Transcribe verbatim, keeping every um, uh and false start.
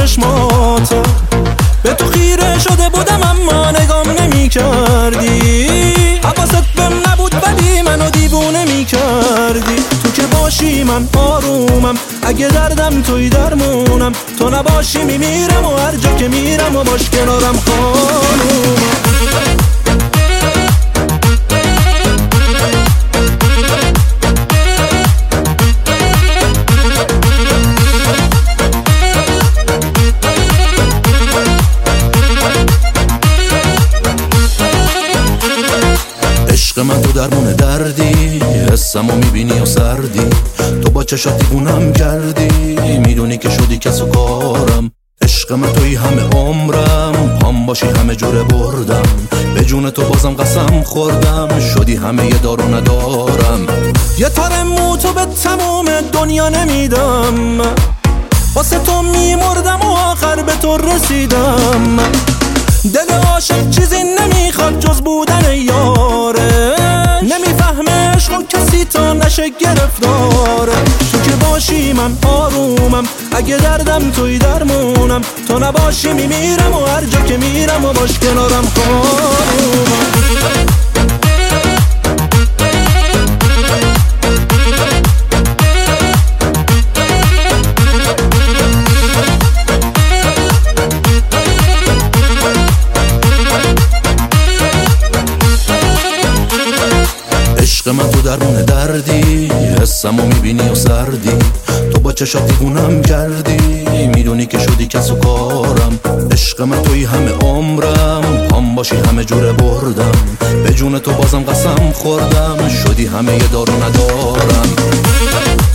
چشماتو، به تو خیره شده بودم اما نگام نمی کردی. حواست بهم نبود ولی منو دیوونه می کردی. تو که باشی من آرومم، اگه دردم توی درمونم. تو نباشی میمیرم و هر جا که میرم و باش کنارم خانومم. عشق من تو درمون دردی، حسمو میبینی و سردی. تو با چشات دیوونم کردی، میدونی که شدی کس و کارم. عشق من توی همه عمرم، پام باشی همه جوره بردم. به جون تو بازم قسم خوردم، شدی همه یه دار و ندارم. یه تار مو تو به تمام دنیا نمیدم، واسه تو میمردم و آخر به تو رسیدم. دل عاشق چیزی نمیخواد جز بودن یاره، نمیفهمه عشق و کسی تا نشه گرفتاره. تو که باشی من آرومم، اگه دردم توی درمونم. تو نباشی میمیرم و هر جا که میرم و باش کنارم خانومم. عشق من تو درمون دردی، حسمو میبینی و سردی. تو با چشات دیوونم کردی، میدونی که شدی کس و کارم. عشق من توی همه عمرم، پام باشی همه جوره بردم. به جون تو بازم قسم خوردم، شدی همه یه دار و ندارم.